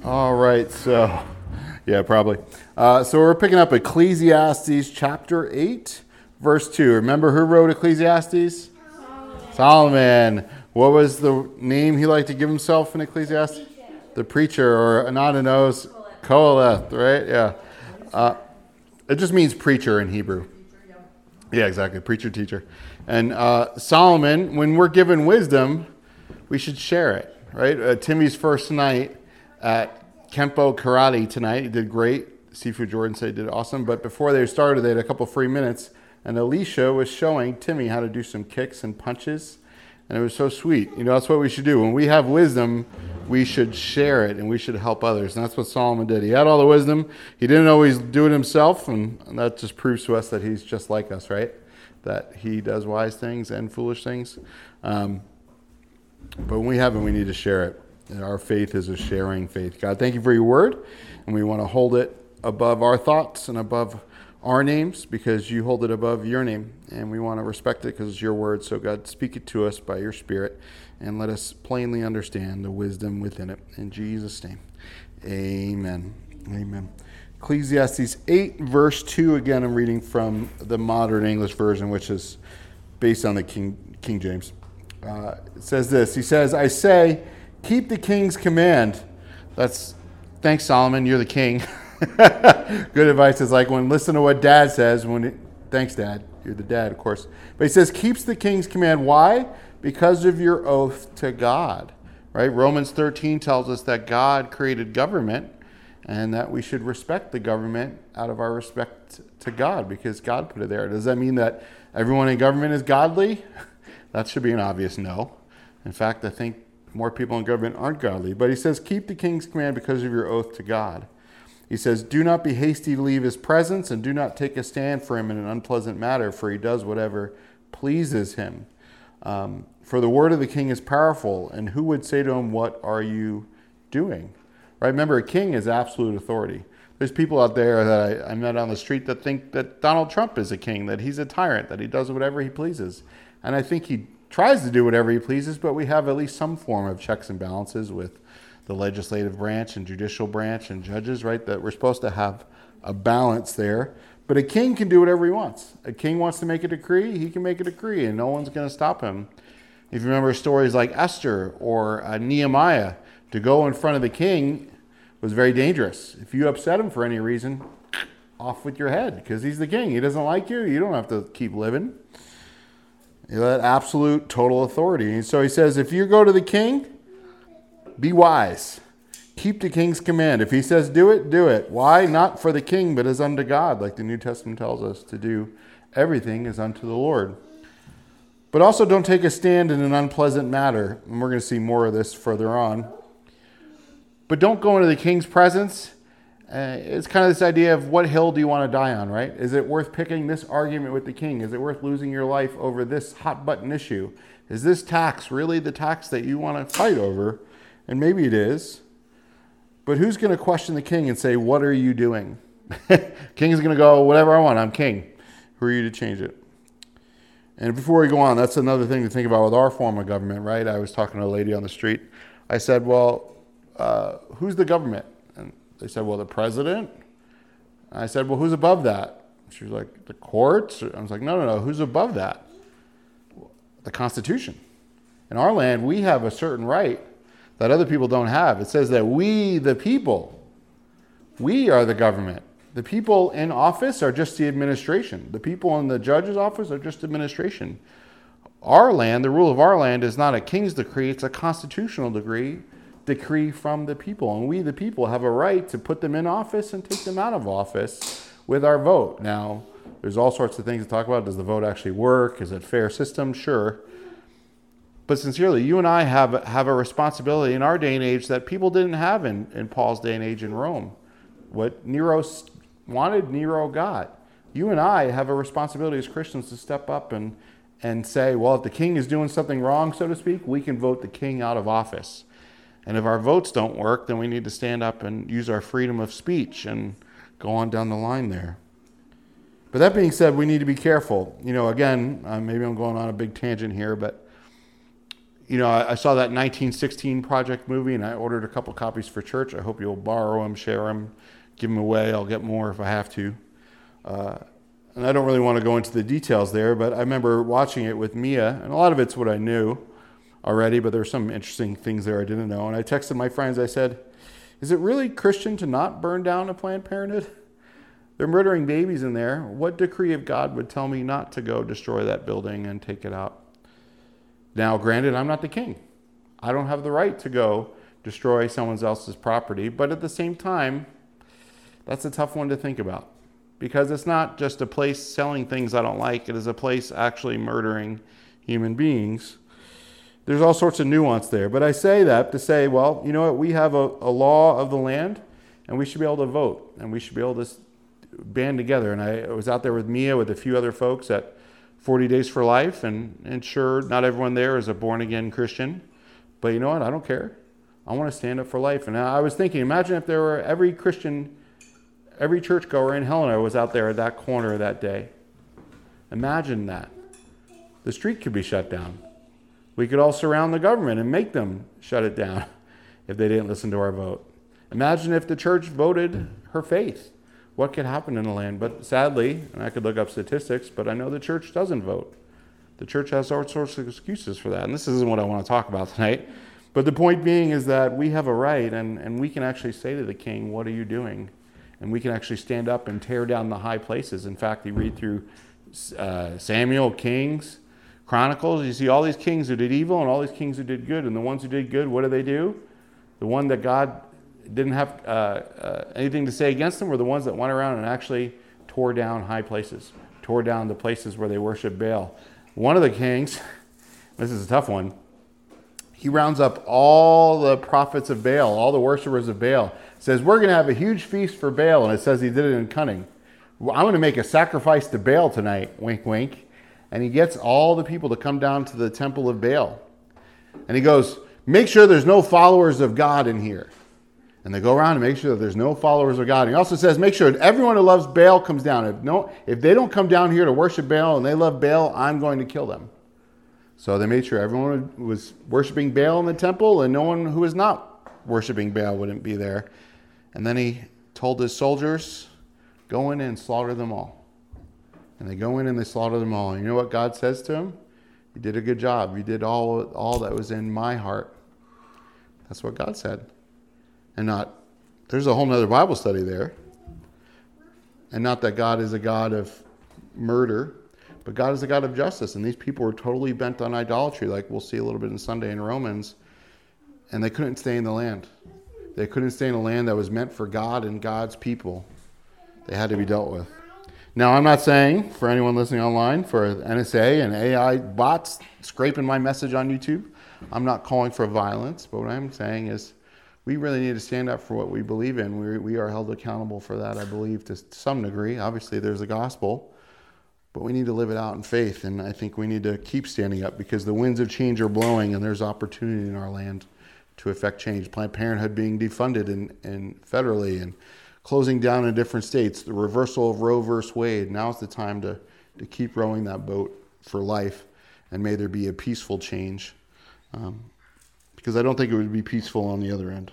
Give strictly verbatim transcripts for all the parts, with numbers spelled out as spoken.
All right, so, yeah, probably. Uh, so we're picking up Ecclesiastes chapter eight, verse two. Remember who wrote Ecclesiastes? Solomon. Solomon. What was the name he liked to give himself in Ecclesiastes? Preacher. The preacher, or Ananinos Koheleth, right? Yeah. Uh, it just means preacher in Hebrew. Yeah, exactly. Preacher, teacher. And uh, Solomon, when we're given wisdom, we should share it, right? Uh, Timmy's first night at Kempo Karate tonight. He did great. Seafood Jordan said he did awesome. But before they started, they had a couple free minutes. And Alicia was showing Timmy how to do some kicks and punches. And it was so sweet. You know, that's what we should do. When we have wisdom, we should share it and we should help others. And that's what Solomon did. He had all the wisdom. He didn't always do it himself. And, and that just proves to us that he's just like us, right? That he does wise things and foolish things. Um, but when we have it, we need to share it. And our faith is a sharing faith. God, thank you for your word. And we want to hold it above our thoughts and above our names because you hold it above your name. And we want to respect it because it's your word. So God, speak it to us by your spirit and let us plainly understand the wisdom within it. In Jesus' name, amen. Amen. Ecclesiastes eight, verse two. Again, I'm reading from the modern English version, which is based on the King, King James. Uh, it says this. He says, I say, keep the king's command. That's, thanks, Solomon, you're the king. Good advice is like when listen to what dad says. When it, thanks, dad, you're the dad, of course. But he says, keeps the king's command. Why? Because of your oath to God, right? Romans thirteen tells us that God created government and that we should respect the government out of our respect to God because God put it there. Does that mean that everyone in government is godly? That should be an obvious no. In fact, I think more people in government aren't godly. But he says, keep the king's command because of your oath to God. He says, do not be hasty to leave his presence and do not take a stand for him in an unpleasant matter, for he does whatever pleases him. Um, for the word of the king is powerful, and who would say to him, what are you doing? Right? Remember, a king is absolute authority. There's people out there that I, I met on the street that think that Donald Trump is a king, that he's a tyrant, that he does whatever he pleases. And I think he tries to do whatever he pleases, but we have at least some form of checks and balances with the legislative branch and judicial branch and judges, right? That we're supposed to have a balance there. But a king can do whatever he wants. A king wants to make a decree, he can make a decree, and no one's going to stop him. If you remember stories like Esther or uh, Nehemiah, to go in front of the king was very dangerous. If you upset him for any reason, off with your head, because he's the king. He doesn't like you. You don't have to keep living. You have that absolute, total authority. And so he says, if you go to the king, be wise. Keep the king's command. If he says do it, do it. Why? Not for the king, but as unto God, like the New Testament tells us to do everything as unto the Lord. But also don't take a stand in an unpleasant matter. And we're going to see more of this further on. But don't go into the king's presence. Uh, it's kind of this idea of what hill do you want to die on, right? Is it worth picking this argument with the king? Is it worth losing your life over this hot button issue? Is this tax really the tax that you want to fight over? And maybe it is. But who's going to question the king and say, what are you doing? King is going to go, whatever I want, I'm king. Who are you to change it? And before we go on, that's another thing to think about with our form of government, right? I was talking to a lady on the street. I said, well, uh, who's the government? And they said, well, the president. And I said, well, who's above that? She was like, the courts? I was like, no, no, no, who's above that? The Constitution. In our land, we have a certain right that other people don't have. It says that we, the people, we are the government. The people in office are just the administration. The people in the judge's office are just administration. Our land, the rule of our land is not a king's decree, it's a constitutional decree, decree from the people. And we, the people, have a right to put them in office and take them out of office with our vote. Now, there's all sorts of things to talk about. Does the vote actually work? Is it a fair system? Sure. But sincerely, you and I have, have a responsibility in our day and age that people didn't have in, in Paul's day and age in Rome. What Nero wanted, Nero got. You and I have a responsibility as Christians to step up and, and say, well, if the king is doing something wrong, so to speak, we can vote the king out of office. And if our votes don't work, then we need to stand up and use our freedom of speech and go on down the line there. But that being said, we need to be careful. You know, again, uh, maybe I'm going on a big tangent here, but you know, I, I saw that nineteen sixteen Project movie, and I ordered a couple copies for church. I hope you'll borrow them, share them, give them away. I'll get more if I have to. Uh, and I don't really want to go into the details there, but I remember watching it with Mia, and a lot of it's what I knew already, but there were some interesting things there I didn't know. And I texted my friends, I said, is it really Christian to not burn down a Planned Parenthood? They're murdering babies in there. What decree of God would tell me not to go destroy that building and take it out? Now, granted, I'm not the king. I don't have the right to go destroy someone else's property, but at the same time, that's a tough one to think about, because it's not just a place selling things I don't like. It is a place actually murdering human beings. There's all sorts of nuance there, but I say that to say, well, you know what? We have a, a law of the land, and we should be able to vote, and we should be able to band together. And I was out there with Mia with a few other folks at forty Days for Life, and, and sure, not everyone there is a born-again Christian, but you know what? I don't care. I want to stand up for life. And I was thinking, imagine if there were every Christian, every churchgoer in Helena was out there at that corner that day. Imagine that. The street could be shut down. We could all surround the government and make them shut it down if they didn't listen to our vote. Imagine if the church voted her faith. What could happen in the land? But sadly, and I could look up statistics, but I know the church doesn't vote. The church has all sorts of excuses for that. And this isn't what I want to talk about tonight. But the point being is that we have a right, and, and we can actually say to the king, what are you doing? And we can actually stand up and tear down the high places. In fact, you read through uh, Samuel, Kings, Chronicles, you see all these kings who did evil and all these kings who did good. And the ones who did good, what do they do? The one that God didn't have uh, uh, anything to say against them were the ones that went around and actually tore down high places, tore down the places where they worship Baal. One of the kings, this is a tough one, he rounds up all the prophets of Baal, all the worshipers of Baal, says, we're going to have a huge feast for Baal, and it says he did it in cunning. Well, I'm going to make a sacrifice to Baal tonight, wink, wink. And he gets all the people to come down to the temple of Baal. And he goes, make sure there's no followers of God in here. And they go around and make sure that there's no followers of God. And he also says, make sure everyone who loves Baal comes down. If no, if they don't come down here to worship Baal and they love Baal, I'm going to kill them. So they made sure everyone was worshiping Baal in the temple, and no one who was not worshiping Baal wouldn't be there. And then he told his soldiers, go in and slaughter them all. And they go in and they slaughter them all. And you know what God says to him? You did a good job. You did all, all that was in my heart. That's what God said. And not, there's a whole nother Bible study there. And not that God is a God of murder, but God is a God of justice. And these people were totally bent on idolatry, like we'll see a little bit in Sunday in Romans. And they couldn't stay in the land. They couldn't stay in a land that was meant for God and God's people. They had to be dealt with. Now, I'm not saying, for anyone listening online, for N S A and A I bots scraping my message on YouTube, I'm not calling for violence, but what I'm saying is we really need to stand up for what we believe in. We, we are held accountable for that, I believe, to some degree. Obviously, there's a gospel, but we need to live it out in faith, and I think we need to keep standing up because the winds of change are blowing, and there's opportunity in our land to affect change. Planned Parenthood being defunded in, in federally, and closing down in different states, the reversal of Roe versus Wade. Now's the time to, to keep rowing that boat for life, and may there be a peaceful change. Um, because I don't think it would be peaceful on the other end.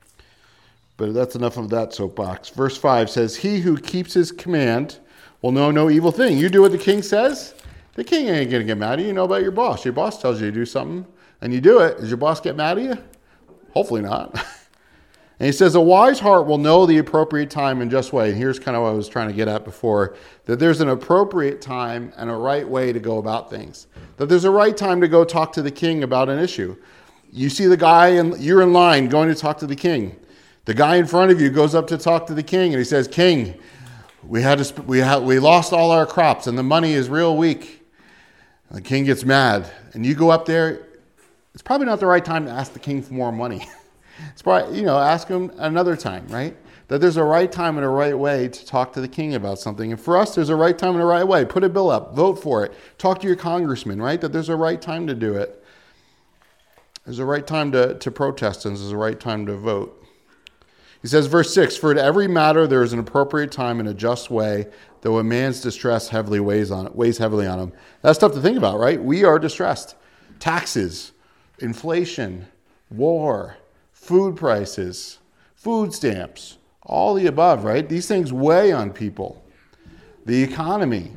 But that's enough of that soapbox. Verse five says, he who keeps his command will know no evil thing. You do what the king says, the king ain't going to get mad at you. You know about your boss. Your boss tells you to do something, and you do it. Does your boss get mad at you? Hopefully not. And he says, a wise heart will know the appropriate time and just way. And here's kind of what I was trying to get at before, that there's an appropriate time and a right way to go about things. That there's a right time to go talk to the king about an issue. You see the guy, and you're in line going to talk to the king. The guy in front of you goes up to talk to the king, and he says, king, we had to, we had, we lost all our crops, and the money is real weak. And the king gets mad. And you go up there, it's probably not the right time to ask the king for more money. It's probably, you know, ask him another time, right? That there's a right time and a right way to talk to the king about something. And for us, there's a right time and a right way. Put a bill up, vote for it, talk to your congressman, right? That there's a right time to do it. There's a right time to, to protest, and there's a right time to vote. He says, verse six, for to every matter there is an appropriate time and a just way, though a man's distress heavily weighs on it, weighs heavily on him. That's tough to think about, right? We are distressed. Taxes, inflation, war, food prices, food stamps, all the above, right? These things weigh on people. The economy,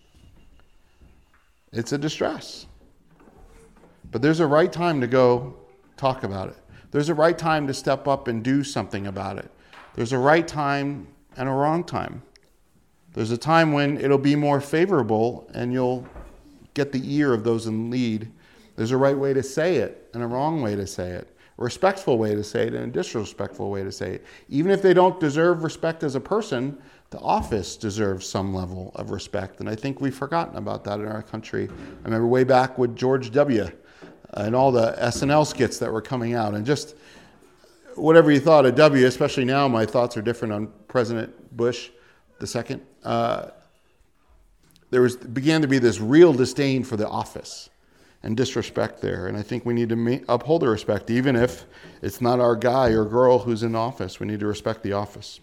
it's a distress. But there's a right time to go talk about it. There's a right time to step up and do something about it. There's a right time and a wrong time. There's a time when it'll be more favorable and you'll get the ear of those in lead. There's a right way to say it and a wrong way to say it. A respectful way to say it and a disrespectful way to say it. Even if they don't deserve respect as a person, the office deserves some level of respect. And I think we've forgotten about that in our country. I remember way back with George W. and all the S N L skits that were coming out. And just whatever you thought of W, especially now my thoughts are different on President Bush the second. Uh, there was began to be this real disdain for the office and disrespect there. And I think we need to ma- uphold the respect, even if it's not our guy or girl who's in office. We need to respect the office.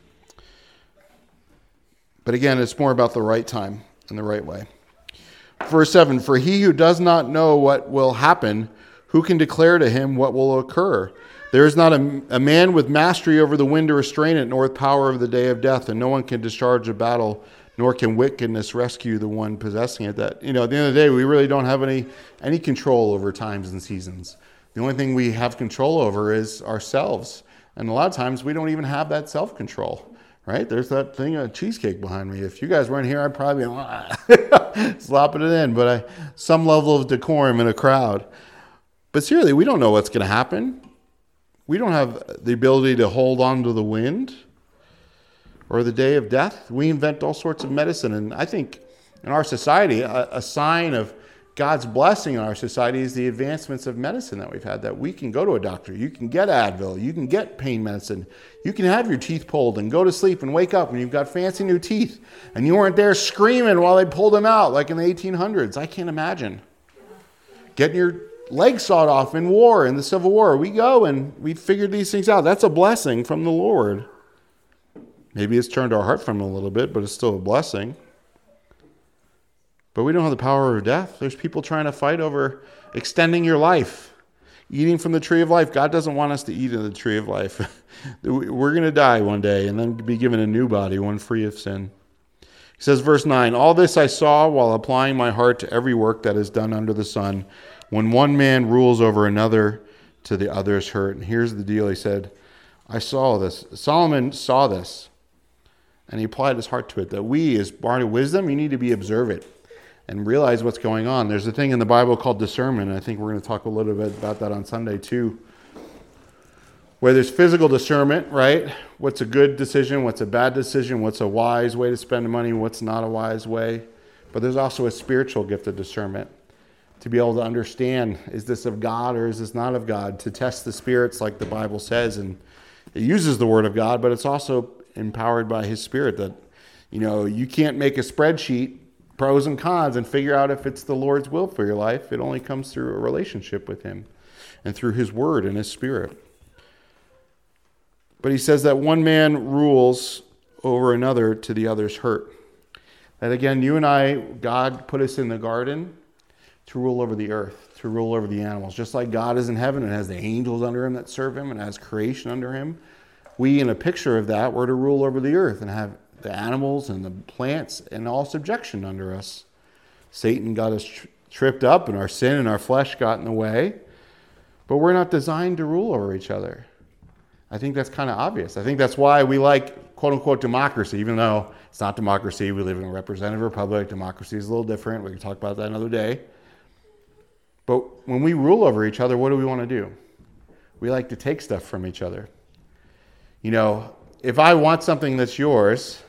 But again, it's more about the right time and the right way. Verse seven, for he who does not know what will happen, who can declare to him what will occur? There is not a, a man with mastery over the wind to restrain it, nor with power of the day of death, and no one can discharge a battle, nor can wickedness rescue the one possessing it. That, you know, at the end of the day, we really don't have any any control over times and seasons. The only thing we have control over is ourselves. And a lot of times we don't even have that self-control. Right? There's that thing of cheesecake behind me. If you guys weren't here, I'd probably be slopping it in. But I, some level of decorum in a crowd. But seriously, we don't know what's going to happen. We don't have the ability to hold on to the wind or the day of death. We invent all sorts of medicine. And I think in our society, a, a sign of God's blessing in our society is the advancements of medicine that we've had, that we can go to a doctor. You can get Advil. You can get pain medicine. You can have your teeth pulled and go to sleep and wake up and you've got fancy new teeth. And you weren't there screaming while they pulled them out like in the eighteen hundreds. I can't imagine. Getting your legs sawed off in war, in the Civil War. We go and we figured these things out. That's a blessing from the Lord. Maybe it's turned our heart from it a little bit, but it's still a blessing. But we don't have the power of death. There's people trying to fight over extending your life, eating from the tree of life. God doesn't want us to eat of the tree of life. We're going to die one day and then be given a new body, one free of sin. He says, verse nine, all this I saw while applying my heart to every work that is done under the sun. When one man rules over another, to the other's hurt. And here's the deal. He said, I saw this. Solomon saw this, and he applied his heart to it. That we, as born of wisdom, you need to be observant and realize what's going on. There's a thing in the Bible called discernment, and I think we're going to talk a little bit about that on Sunday too, where there's physical discernment, right? What's a good decision? What's a bad decision? What's a wise way to spend money? What's not a wise way? But there's also a spiritual gift of discernment, to be able to understand, is this of God or is this not of God? To test the spirits like the Bible says, and it uses the word of God, but it's also empowered by his spirit. That, you know, you can't make a spreadsheet, pros and cons, and figure out if it's the Lord's will for your life. It only comes through a relationship with him and through his word and his spirit. But he says that one man rules over another to the other's hurt. That again, you and I, God put us in the garden to rule over the earth, to rule over the animals. Just like God is in heaven and has the angels under him that serve him and has creation under him, we, in a picture of that, were to rule over the earth and have the animals and the plants and all subjection under us. Satan got us tri- tripped up and our sin and our flesh got in the way, but we're not designed to rule over each other. I think that's kind of obvious. I think that's why we like quote-unquote democracy, even though it's not democracy. We live in a representative republic. Democracy is a little different. We can talk about that another day. But when we rule over each other, what do we want to do? We like to take stuff from each other. You know, if I want something that's yours,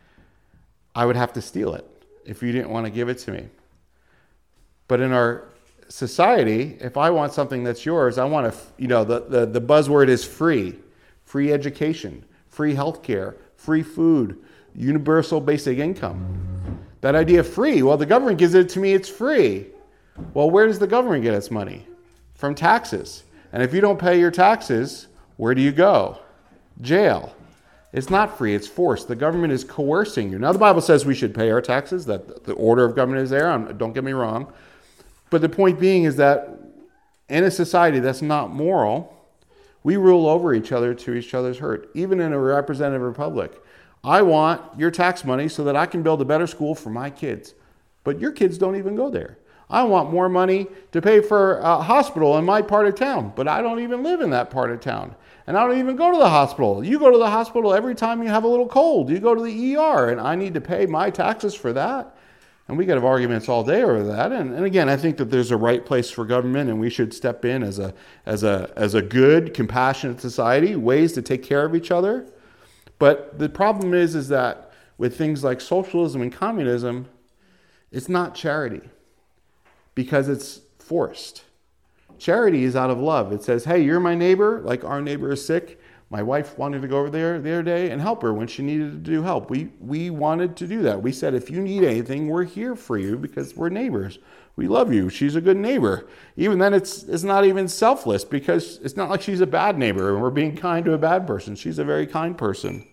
I would have to steal it if you didn't want to give it to me. But in our society, if I want something that's yours, I want to, you know, the, the, the buzzword is free. Free education, free healthcare, free food, universal basic income. That idea of free, well, the government gives it to me, it's free. Well, where does the government get its money? From taxes. And if you don't pay your taxes, where do you go? Jail. It's not free, it's forced. The government is coercing you. Now, the Bible says we should pay our taxes, that the order of government is there. Don't get me wrong. But the point being is that in a society that's not moral, we rule over each other to each other's hurt, even in a representative republic. I want your tax money so that I can build a better school for my kids, but your kids don't even go there. I want more money to pay for a hospital in my part of town, but I don't even live in that part of town. And I don't even go to the hospital. You go to the hospital every time you have a little cold. You go to the E R, and I need to pay my taxes for that. And we could have arguments all day over that. And, and again, I think that there's a right place for government, and we should step in as a as a as a good, compassionate society, ways to take care of each other. But the problem is, is that with things like socialism and communism, it's not charity because it's forced. Charity is out of love. It says, hey, you're my neighbor, like our neighbor is sick. My wife wanted to go over there the other day and help her when she needed to do help. We we wanted to do that. We said, if you need anything, we're here for you because we're neighbors. We love you. She's a good neighbor. Even then, it's it's not even selfless because it's not like she's a bad neighbor and we're being kind to a bad person. She's a very kind person.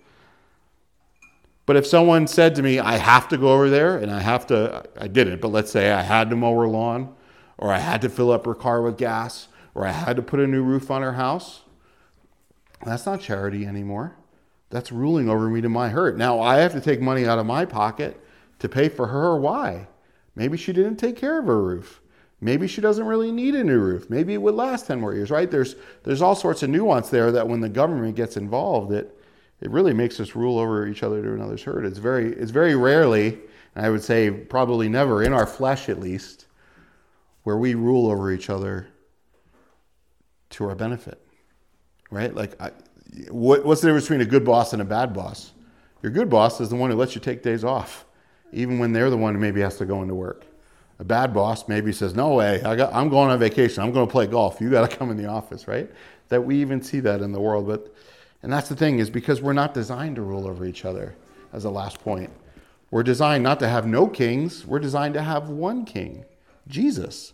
But if someone said to me, I have to go over there, and I have to, I didn't, but let's say I had to mow her lawn, or I had to fill up her car with gas, or I had to put a new roof on her house, that's not charity anymore. That's ruling over me to my hurt. Now, I have to take money out of my pocket to pay for her. Why? Maybe she didn't take care of her roof. Maybe she doesn't really need a new roof. Maybe it would last ten more years, right? There's there's all sorts of nuance there that when the government gets involved, it it really makes us rule over each other to another's hurt. It's very it's very rarely, and I would say probably never, in our flesh at least, where we rule over each other to our benefit. Right? Like, I, what, what's the difference between a good boss and a bad boss? Your good boss is the one who lets you take days off, even when they're the one who maybe has to go into work. A bad boss maybe says, no way, I got, I'm going on vacation. I'm going to play golf. You got to come in the office, right? That we even see that in the world. But, and that's the thing, is because we're not designed to rule over each other, as a last point. We're designed not to have no kings. We're designed to have one king, Jesus.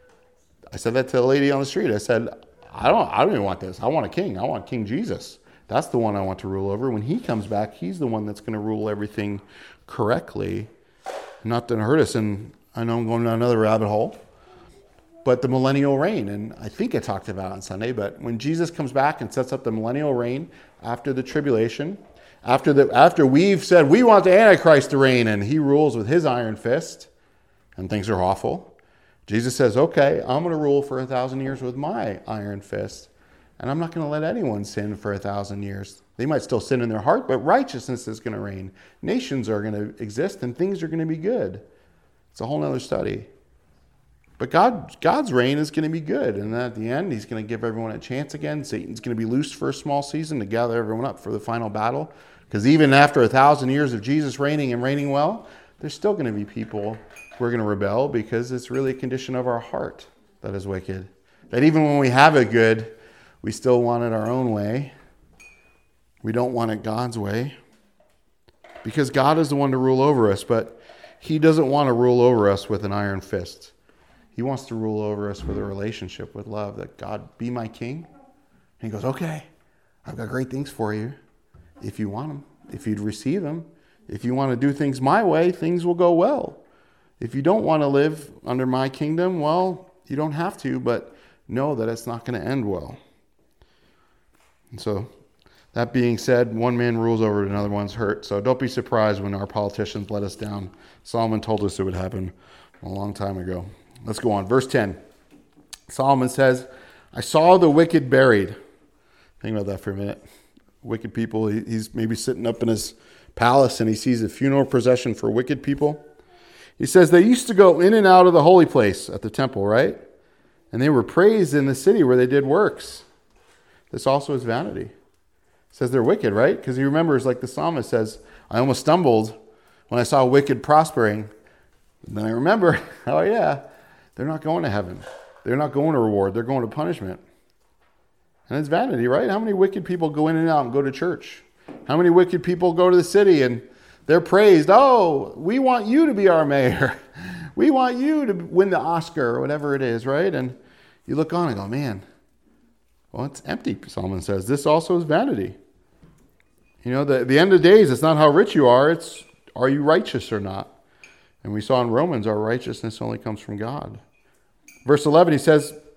I said that to a lady on the street. I said, I don't I don't even want this. I want a king. I want King Jesus. That's the one I want to rule over. When he comes back, he's the one that's going to rule everything correctly, not to hurt us. And I know I'm going down another rabbit hole, but the millennial reign, and I think I talked about it on Sunday, but when Jesus comes back and sets up the millennial reign after the tribulation, after the after we've said we want the Antichrist to reign and he rules with his iron fist and things are awful, Jesus says, okay, I'm going to rule for a thousand years with my iron fist, and I'm not going to let anyone sin for a thousand years. They might still sin in their heart, but righteousness is going to reign. Nations are going to exist, and things are going to be good. It's a whole other study. But God, God's reign is going to be good, and at the end, he's going to give everyone a chance again. Satan's going to be loosed for a small season to gather everyone up for the final battle, because even after a thousand years of Jesus reigning and reigning well, there's still going to be people we're going to rebel because it's really a condition of our heart that is wicked. That even when we have it good, we still want it our own way. We don't want it God's way. Because God is the one to rule over us, but he doesn't want to rule over us with an iron fist. He wants to rule over us with a relationship, with love, that God be my king. And he goes, okay, I've got great things for you if you want them, if you'd receive them. If you want to do things my way, things will go well. If you don't want to live under my kingdom, well, you don't have to, but know that it's not going to end well. And so, that being said, one man rules over another one's hurt. So don't be surprised when our politicians let us down. Solomon told us it would happen a long time ago. Let's go on. Verse ten. Solomon says, I saw the wicked buried. Think about that for a minute. Wicked people, he's maybe sitting up in his palace and he sees a funeral procession for wicked people. He says they used to go in and out of the holy place at the temple, right? And they were praised in the city where they did works. This also is vanity. It says they're wicked, right? Because he remembers, like the psalmist says, I almost stumbled when I saw wicked prospering. And then I remember, oh yeah, they're not going to heaven. They're not going to reward. They're going to punishment. And it's vanity, right? How many wicked people go in and out and go to church? How many wicked people go to the city and they're praised? Oh, we want you to be our mayor. We want you to win the Oscar or whatever it is, right? And you look on and go, man, well, it's empty, Solomon says. This also is vanity. You know, the, the end of days, it's not how rich you are. It's, are you righteous or not? And we saw in Romans, our righteousness only comes from God. Verse eleven, he says,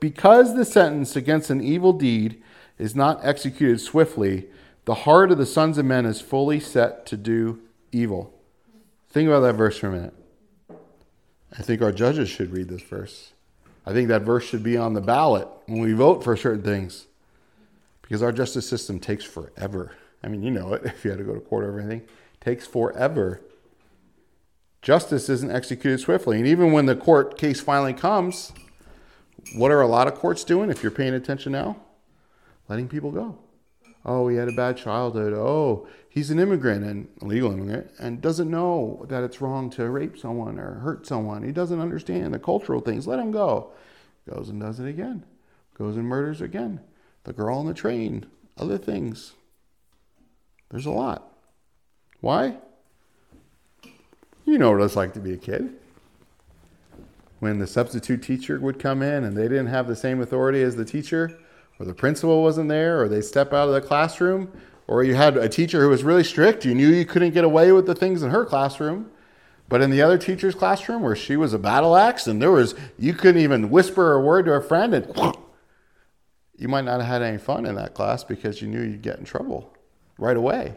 because the sentence against an evil deed is not executed swiftly, the heart of the sons of men is fully set to do evil. Think about that verse for a minute. I think our judges should read this verse. I think that verse should be on the ballot when we vote for certain things. Because our justice system takes forever. I mean, you know it, if you had to go to court over anything. It takes forever. Justice isn't executed swiftly. And even when the court case finally comes, what are a lot of courts doing, if you're paying attention now? Letting people go. Oh, he had a bad childhood. Oh, he's an immigrant, and a legal immigrant, and doesn't know that it's wrong to rape someone or hurt someone. He doesn't understand the cultural things. Let him go. Goes and does it again. Goes and murders again. The girl on the train. Other things. There's a lot. Why? You know what it's like to be a kid. When the substitute teacher would come in and they didn't have the same authority as the teacher, or the principal wasn't there, or they step out of the classroom, or you had a teacher who was really strict. You knew you couldn't get away with the things in her classroom. But in the other teacher's classroom where she was a battle axe and there was, you couldn't even whisper a word to a friend and you might not have had any fun in that class because you knew you'd get in trouble right away.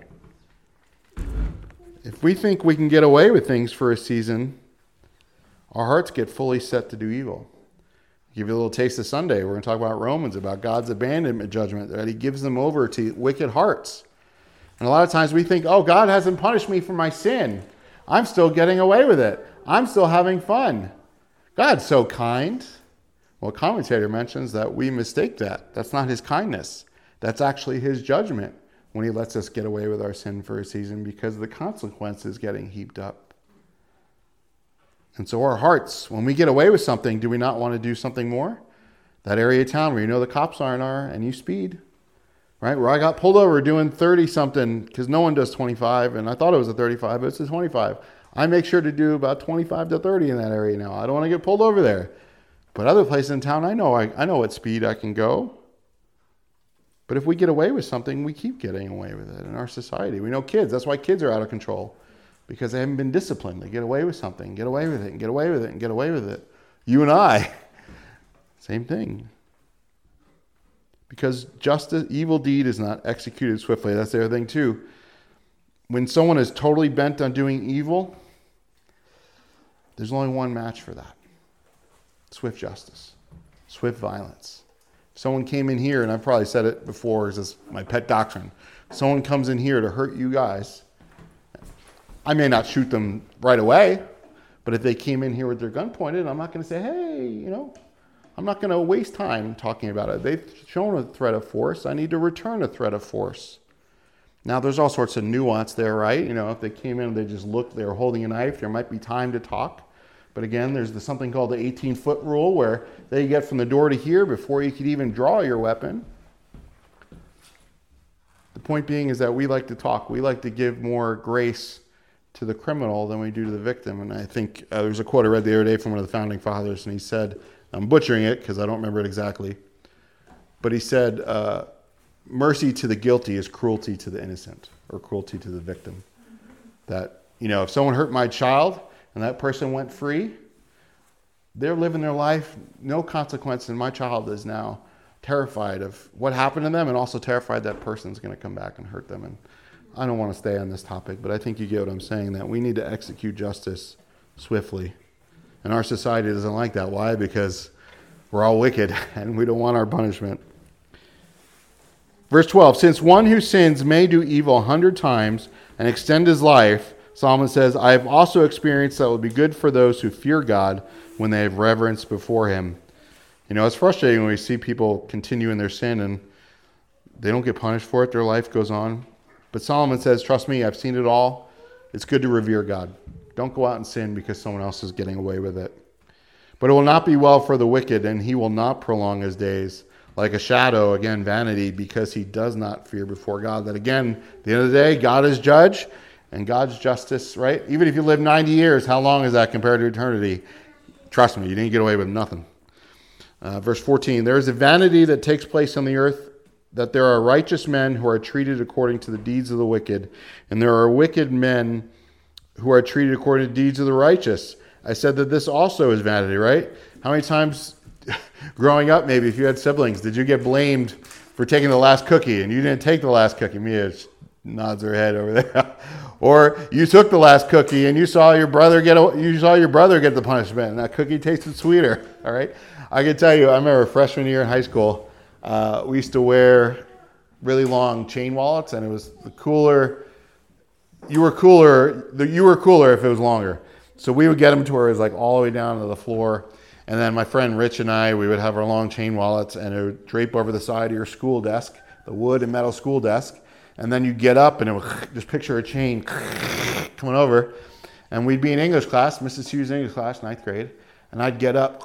If we think we can get away with things for a season, our hearts get fully set to do evil. I'll give you a little taste of Sunday. We're going to talk about Romans, about God's abandonment judgment, that he gives them over to wicked hearts. And a lot of times we think, oh, God hasn't punished me for my sin. I'm still getting away with it. I'm still having fun. God's so kind. Well, a commentator mentions that we mistake that. That's not his kindness. That's actually his judgment when he lets us get away with our sin for a season because the consequence is getting heaped up. And so our hearts, when we get away with something, do we not want to do something more? That area of town where you know the cops aren't are and you speed, right? Where I got pulled over doing thirty-something because no one does twenty-five, and I thought it was a thirty-five, but it's a twenty-five. I make sure to do about twenty-five to thirty in that area now. I don't want to get pulled over there. But other places in town, I know I, I know what speed I can go. But if we get away with something, we keep getting away with it in our society. We know kids. That's why kids are out of control. Because they haven't been disciplined. They get away with something, get away with it, and get away with it, and get away with it. You and I, same thing. Because justice, evil deed is not executed swiftly. That's the other thing too. When someone is totally bent on doing evil, there's only one match for that. Swift justice. Swift violence. Someone came in here, and I've probably said it before, this is my pet doctrine. Someone comes in here to hurt you guys. I may not shoot them right away, but if they came in here with their gun pointed, I'm not going to say, hey, you know, I'm not going to waste time talking about it. They've shown a threat of force. I need to return a threat of force. Now, there's all sorts of nuance there, right? You know, if they came in and they just looked, they were holding a knife, there might be time to talk. But again, there's the, something called the eighteen-foot rule where they get from the door to here before you could even draw your weapon. The point being is that we like to talk. We like to give more grace to the criminal than we do to the victim. And I think uh, there was a quote I read the other day from one of the founding fathers, and he said, I'm butchering it because I don't remember it exactly, but he said, uh, mercy to the guilty is cruelty to the innocent, or cruelty to the victim. That, you know, if someone hurt my child and that person went free, they're living their life, no consequence, and my child is now terrified of what happened to them and also terrified that person's going to come back and hurt them. And I don't want to stay on this topic, but I think you get what I'm saying, that we need to execute justice swiftly. And our society doesn't like that. Why? Because we're all wicked and we don't want our punishment. Verse twelve, since one who sins may do evil a hundred times and extend his life, Solomon says, I have also experienced that will be good for those who fear God when they have reverence before him. You know, it's frustrating when we see people continue in their sin and they don't get punished for it. Their life goes on. But Solomon says, trust me, I've seen it all. It's good to revere God. Don't go out and sin because someone else is getting away with it. But it will not be well for the wicked, and he will not prolong his days. Like a shadow, again, vanity, because he does not fear before God. That again, at the end of the day, God is judge, and God's justice, right? Even if you live ninety years, how long is that compared to eternity? Trust me, you didn't get away with nothing. Uh, verse fourteen, there is a vanity that takes place on the earth, that there are righteous men who are treated according to the deeds of the wicked, and there are wicked men who are treated according to the deeds of the righteous. I said that this also is vanity, right? How many times growing up, maybe if you had siblings, did you get blamed for taking the last cookie and you didn't take the last cookie? Mia nods her head over there. Or you took the last cookie and you saw your brother get a, you saw your brother get the punishment, and that cookie tasted sweeter. All right, I can tell you, I remember freshman year in high school, uh, we used to wear really long chain wallets, and it was the cooler. You were cooler. You were cooler if it was longer. So we would get them to where it was like all the way down to the floor. And then my friend Rich and I, we would have our long chain wallets, and it would drape over the side of your school desk, the wood and metal school desk. And then you'd get up and it would just picture a chain coming over. And we'd be in English class, Missus Hughes' English class, ninth grade. And I'd get up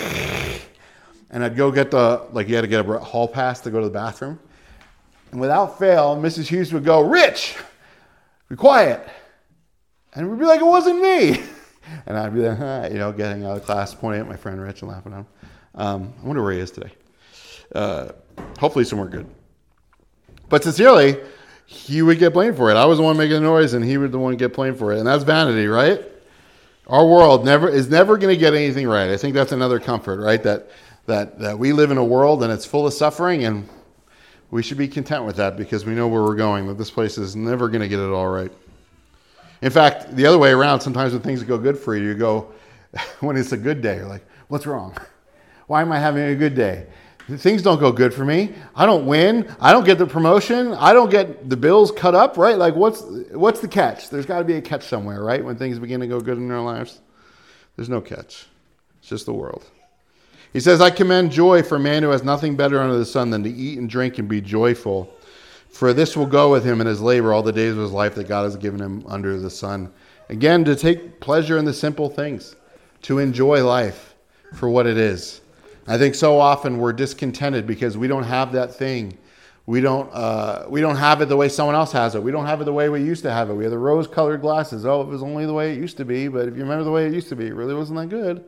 and I'd go get the, like you had to get a hall pass to go to the bathroom. And without fail, Missus Hughes would go, "Rich, be quiet." And we'd be like, "It wasn't me." And I'd be like, huh, you know, getting out of class, pointing at my friend Rich and laughing at him. Um, I wonder where he is today. Uh, hopefully somewhere good. But sincerely, he would get blamed for it. I was the one making the noise, and he was the one get blamed for it. And that's vanity, right? Our world never is never going to get anything right. I think that's another comfort, right? That that that we live in a world and it's full of suffering, and we should be content with that because we know where we're going. That this place is never going to get it all right. In fact, the other way around, sometimes when things go good for you, you go, when it's a good day, you're like, what's wrong? Why am I having a good day? Things don't go good for me. I don't win. I don't get the promotion. I don't get the bills cut up, right? Like, what's what's the catch? There's got to be a catch somewhere, right? When things begin to go good in our lives. There's no catch. It's just the world. He says, "I commend joy for a man who has nothing better under the sun than to eat and drink and be joyful. For this will go with him in his labor all the days of his life that God has given him under the sun." Again, to take pleasure in the simple things, to enjoy life for what it is. I think so often we're discontented because we don't have that thing. We don't uh, we don't have it the way someone else has it. We don't have it the way we used to have it. We have the rose-colored glasses. Oh, it was only the way it used to be. But if you remember the way it used to be, it really wasn't that good.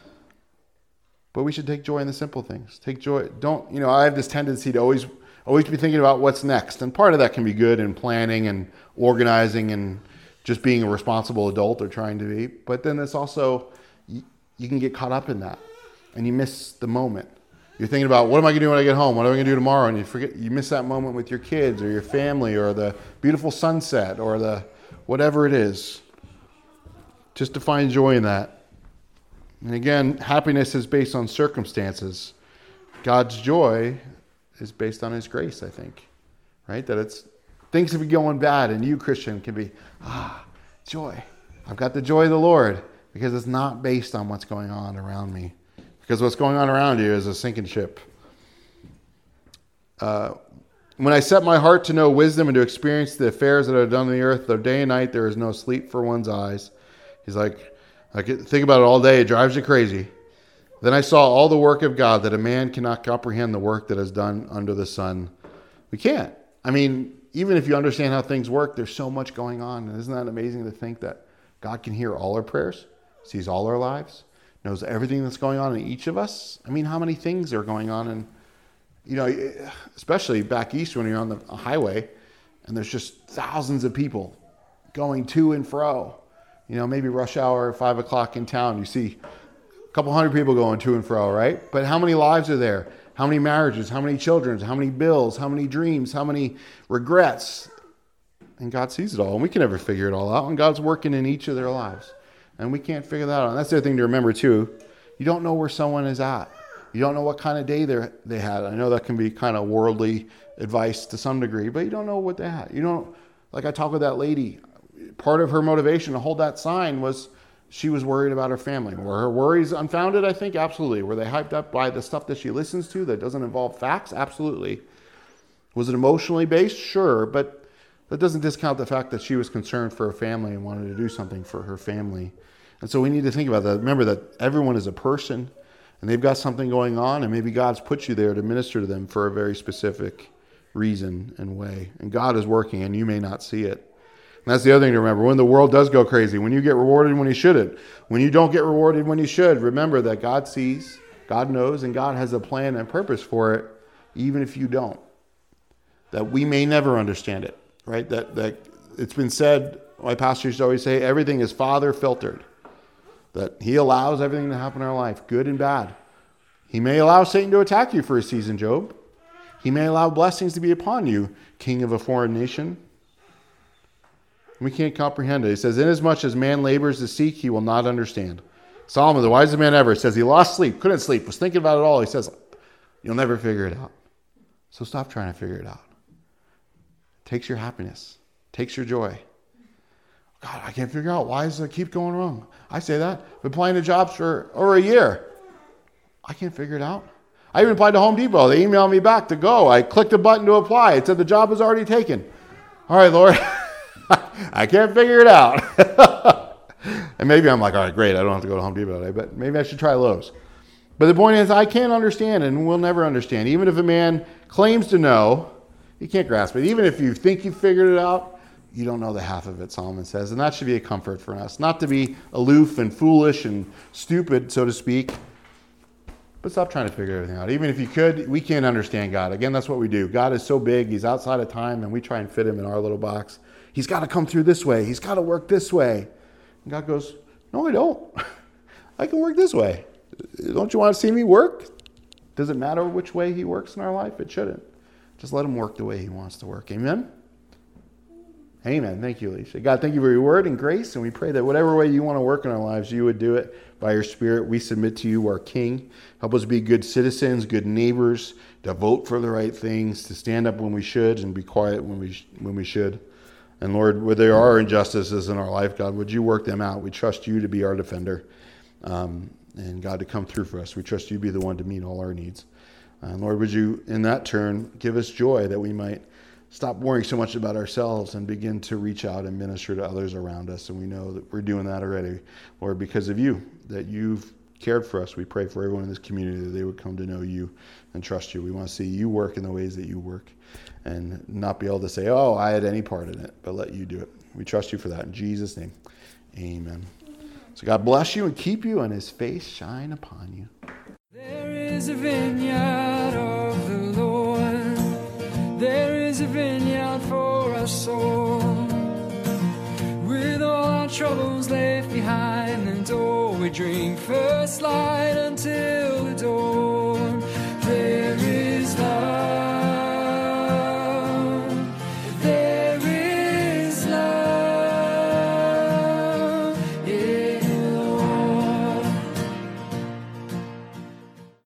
But we should take joy in the simple things. Take joy. Don't, you know, I have this tendency to always... Always be thinking about what's next. And part of that can be good in planning and organizing and just being a responsible adult or trying to be. But then it's also, you, you can get caught up in that and you miss the moment. You're thinking about, what am I going to do when I get home? What am I going to do tomorrow? And you forget, you miss that moment with your kids or your family or the beautiful sunset or the whatever it is. Just to find joy in that. And again, happiness is based on circumstances. God's joy is based on his grace, I think, right? That it's, things can be going bad, and you, Christian, can be, ah, joy. I've got the joy of the Lord, because it's not based on what's going on around me. Because what's going on around you is a sinking ship. Uh, when I set my heart to know wisdom and to experience the affairs that are done on the earth, though day and night there is no sleep for one's eyes. He's like, I could think about it all day, it drives you crazy. Then I saw all the work of God, that a man cannot comprehend the work that is done under the sun. We can't. I mean, even if you understand how things work, there's so much going on. And isn't that amazing to think that God can hear all our prayers, sees all our lives, knows everything that's going on in each of us? I mean, how many things are going on? And, you know, especially back east when you're on the highway and there's just thousands of people going to and fro. You know, maybe rush hour, five o'clock in town, you see a couple hundred people going to and fro, right? But how many lives are there? How many marriages? How many children? How many bills? How many dreams? How many regrets? And God sees it all, and we can never figure it all out. And God's working in each of their lives, and we can't figure that out. And that's the other thing to remember too. You don't know where someone is at. You don't know what kind of day they they had. I know that can be kind of worldly advice to some degree, but you don't know what they had. You don't, like I talked with that lady. Part of her motivation to hold that sign was she was worried about her family. Were her worries unfounded? I think absolutely. Were they hyped up by the stuff that she listens to that doesn't involve facts? Absolutely. Was it emotionally based? Sure, but that doesn't discount the fact that she was concerned for her family and wanted to do something for her family. And so we need to think about that. Remember that everyone is a person and they've got something going on, and maybe God's put you there to minister to them for a very specific reason and way. And God is working, and you may not see it. And that's the other thing to remember. When the world does go crazy, when you get rewarded when you shouldn't, when you don't get rewarded when you should, remember that God sees, God knows, and God has a plan and purpose for it, even if you don't. That we may never understand it, right? That that it's been said, my pastors always say, everything is Father filtered. That He allows everything to happen in our life, good and bad. He may allow Satan to attack you for a season, Job. He may allow blessings to be upon you, king of a foreign nation. We can't comprehend it. He says, inasmuch as man labors to seek, he will not understand. Solomon, the wisest man ever, says he lost sleep, couldn't sleep, was thinking about it all. He says, you'll never figure it out. So stop trying to figure it out. Takes your happiness. Takes your joy. God, I can't figure out why does it keep going wrong. I say that. I've been applying to jobs for over a year. I can't figure it out. I even applied to Home Depot. They emailed me back to go. I clicked a button to apply. It said the job was already taken. All right, Lord. I can't figure it out. And maybe I'm like, all right, great. I don't have to go to Home Depot today, but maybe I should try Lowe's. But the point is, I can't understand and will never understand. Even if a man claims to know, he can't grasp it. Even if you think you figured it out, you don't know the half of it, Solomon says. And that should be a comfort for us. Not to be aloof and foolish and stupid, so to speak, but stop trying to figure everything out. Even if you could, we can't understand God. Again, that's what we do. God is so big, he's outside of time, and we try and fit him in our little box. He's got to come through this way. He's got to work this way. And God goes, no, I don't. I can work this way. Don't you want to see me work? Does it matter which way he works in our life? It shouldn't. Just let him work the way he wants to work. Amen? Amen. Thank you, Alicia. God, thank you for your word and grace, and we pray that whatever way you want to work in our lives, you would do it by your Spirit. We submit to you, our King. Help us be good citizens, good neighbors, to vote for the right things, to stand up when we should and be quiet when we when we should. And Lord, where there are injustices in our life, God, would you work them out? We trust you to be our defender. Um, and God, to come through for us. We trust you to be the one to meet all our needs. And Lord, would you, in that turn, give us joy that we might stop worrying so much about ourselves and begin to reach out and minister to others around us. And we know that we're doing that already, Lord, because of you, that you've cared for us. We pray for everyone in this community that they would come to know you and trust you. We want to see you work in the ways that you work and not be able to say, oh, I had any part in it, but let you do it. We trust you for that. In Jesus' name, amen. So God bless you and keep you, and his face shine upon you. There is a vineyard of the Lord. There is a vineyard for us all. With all our troubles left behind, and all we drink first light.